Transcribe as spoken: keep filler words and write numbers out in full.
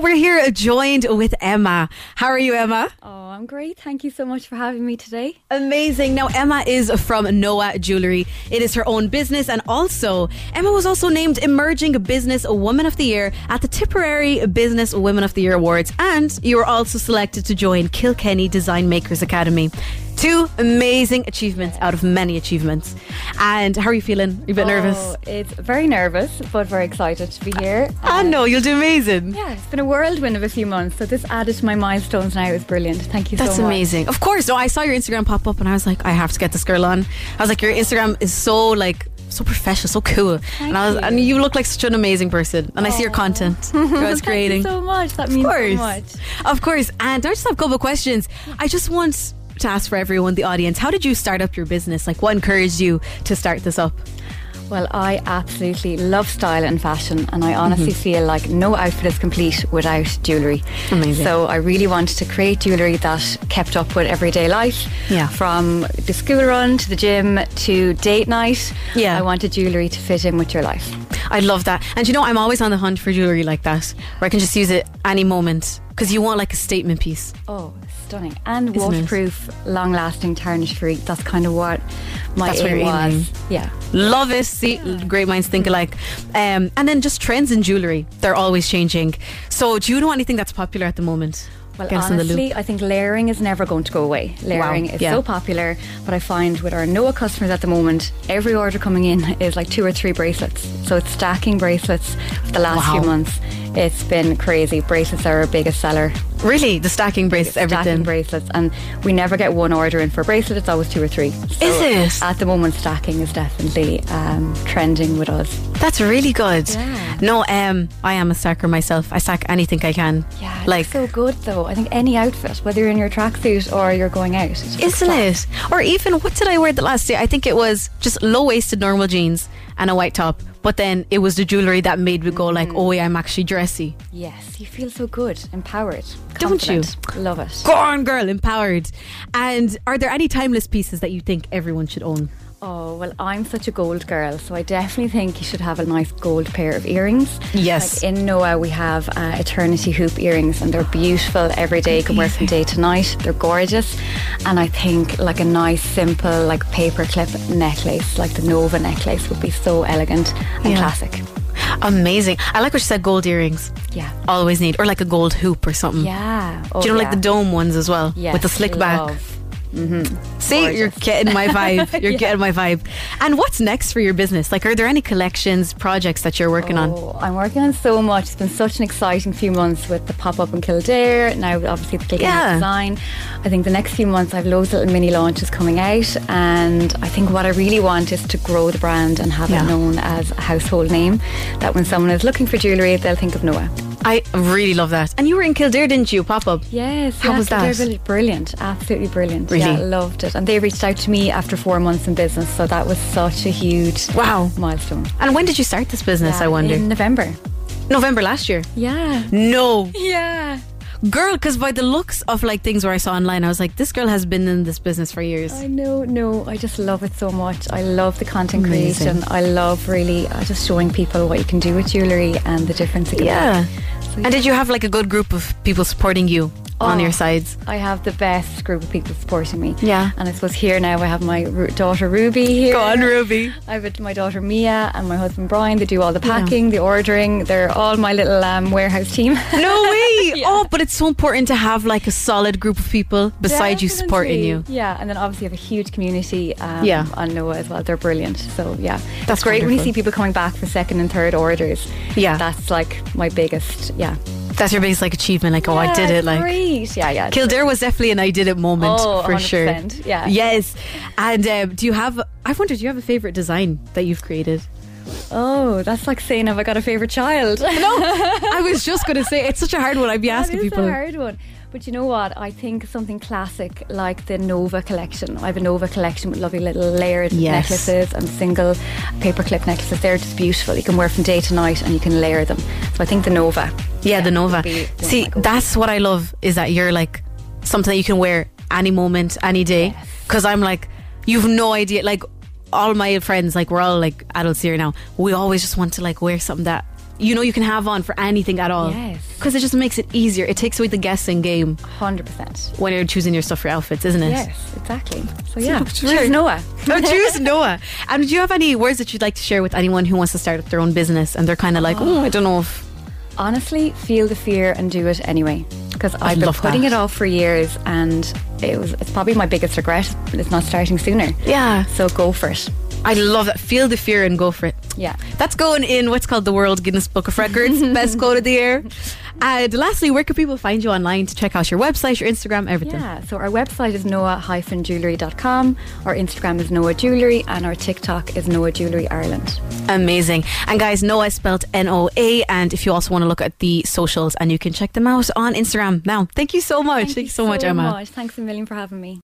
We're here joined with Emma. How are you, Emma? Oh, I'm great. Thank you so much for having me today. Amazing. Now, Emma is from Noah Jewellery. It is her own business, and also Emma was also named Emerging Business Woman of the Year at the Tipperary Business Women of the Year Awards, and you were also selected to join Kilkenny Design Makers Academy. Two amazing achievements out of many achievements. And how are you feeling? Are you a bit oh, nervous? It's very nervous, but very excited to be here. I Um, know, you'll do amazing. Yeah, it's been a whirlwind of a few months, so this added to my milestones now is brilliant. Thank you That's so much. amazing. Of course. No, I saw your Instagram pop up and I was like, I have to get this girl on. I was like, your Instagram is so like so professional, so cool. Thank and I was you. and you look like such an amazing person. And I see your Aw. content you guys Thank creating. you so much. That means of course. so much. Of course. And I just have a couple of questions. I just want to ask for everyone, the audience, how did you start up your business? Like, what encouraged you to start this up? Well, I absolutely love style and fashion, and I honestly mm-hmm. feel like no outfit is complete without jewellery. Amazing. So I really wanted to create jewellery that kept up with everyday life. Yeah. From the school run to the gym to date night. Yeah. I wanted jewellery to fit in with your life. I love that. And you know, I'm always on the hunt for jewellery like that, where I can just use it any moment, because you want like a statement piece. Oh, stunning. And Isn't waterproof, long lasting, tarnish free. That's kind of what my That's what aim you're was. aiming. Yeah. Love it. See, great minds think alike. Um, and then just trends in jewellery, they're always changing. So do you know anything that's popular at the moment? Well, Get us in the loop. honestly, I think layering is never going to go away. Layering Wow, is yeah. so popular, but I find with our Noah customers at the moment, every order coming in is like two or three bracelets. So it's stacking bracelets for the last Wow. few months. It's been crazy. Bracelets are our biggest seller. Really? The stacking bracelets, Stacking everything. bracelets, and we never get one order in for a bracelet. It's always two or three. So Is it? At the moment, stacking is definitely um, trending with us. That's really good. Yeah. No, um, I am a stacker myself. I stack anything I can. Yeah, it Like, looks so good though. I think any outfit, whether you're in your tracksuit or you're going out, it just looks isn't class. it? Or even, what did I wear the last day? I think it was just low-waisted normal jeans and a white top. But then it was the jewellery that made me go like, oh yeah, I'm actually dressy. Yes, you feel so good, empowered, Don't you? confident. Love it. Go on, girl, empowered. And are there any timeless pieces that you think everyone should own? Oh, well, I'm such a gold girl, so I definitely think you should have a nice gold pair of earrings. Yes. Like in Noah, we have uh, eternity hoop earrings, and they're beautiful every day. You can wear from day to night. They're gorgeous. And I think like a nice, simple, like paperclip necklace, like the Nova necklace, would be so elegant and Yeah. classic. Amazing. I like what you said, gold earrings. Yeah. Always need. Or like a gold hoop or something. Yeah. Oh, Do you know yeah. like the dome ones as well? Yes, With the slick back. love. Mm-hmm. See, Gorgeous. you're getting my vibe. You're Yeah. getting my vibe. And what's next for your business? Like, are there any collections, projects that you're working on? Oh, I'm working on so much. It's been such an exciting few months with the pop-up in Kildare. Now, obviously, the Kilkenny Yeah. design. I think the next few months, I have loads of little mini launches coming out. And I think what I really want is to grow the brand and have Yeah. it known as a household name. That when someone is looking for jewellery, they'll think of Noah. I really love that. And you were in Kildare, didn't you? Pop up. Yes. How yeah, was Kildare that? Village, brilliant. Absolutely brilliant. Really? Yeah, loved it. And they reached out to me after four months in business. So that was such a huge Wow. milestone. And when did you start this business, Yeah, I wonder? in November. November last year. Yeah. No. Yeah. Girl, because by the looks of like things where I saw online, I was like, this girl has been in this business for years. I know, no, I just love it so much. I love the content Amazing. creation. I love really uh, just showing people what you can do with jewellery and the difference it can Yeah. make. So, And did you have like a good group of people supporting you on Oh. your sides? I have the best group of people supporting me. Yeah. And I suppose here now I have my Ru- daughter Ruby here. Go on, Ruby. I have my daughter Mia and my husband Brian. They do all the packing, the ordering. They're all my little um, warehouse team. No way. Yeah. Oh, but it's so important to have like a solid group of people beside you supporting you. Definitely. Yeah, and then obviously I have a huge community um, Yeah. on Noah as well. They're brilliant. So yeah, That's that's great when you wonderful. see people coming back for second and third orders. Yeah. That's like my biggest, yeah. That's your biggest like achievement, like, oh, I Yeah, did it. it's Like, great. Yeah, yeah. Kildare was definitely an I did it moment Oh, for one hundred sure. percent, yeah. Yes. And um, do you have, I wonder, do you have a favourite design that you've created? Oh, that's like saying, have I got a favourite child? No, I was just going to say, it's such a hard one. I'd be asking That is people. a hard one. But you know what? I think something classic like the Nova collection. I have a Nova collection with lovely little layered Yes. necklaces and single paperclip necklaces. They're just beautiful. You can wear from day to night and you can layer them. So I think the Nova. Yeah, the would Nova. be one of See, my go-tos. that's what I love, is that you're like something that you can wear any moment, any day. Yes. Because I'm like, you've no idea. Like, all my friends, like, we're all like adults here now. We always just want to like wear something that you know you can have on for anything at all. Yes. Because it just makes it easier. It takes away the guessing game one hundred percent. when you're choosing your stuff for outfits, isn't it? Yes, exactly. So yeah, So, choose sure. Noah. Oh, choose Noah. And do you have any words that you'd like to share with anyone who wants to start up their own business and they're kind of like, oh, I don't know if... Honestly, feel the fear and do it anyway. Because I've been love putting that. it off for years, and it was it's probably my biggest regret. It's not starting sooner. Yeah. So go for it. I love that. Feel the fear and go for it. Yeah. That's going in what's called the World Guinness Book of Records. Best quote of the year. And lastly, where can people find you online to check out your website, your Instagram, everything? Yeah, so our website is noah dash jewellery dot com, our Instagram is Noah Jewellery, and our TikTok is Noah Jewellery Ireland. Amazing. And guys, Noah is spelled N O A. And if you also want to look at the socials, and you can check them out on Instagram. Now, thank you so much. Thank, you so, much, Emma. Thanks a million for having me.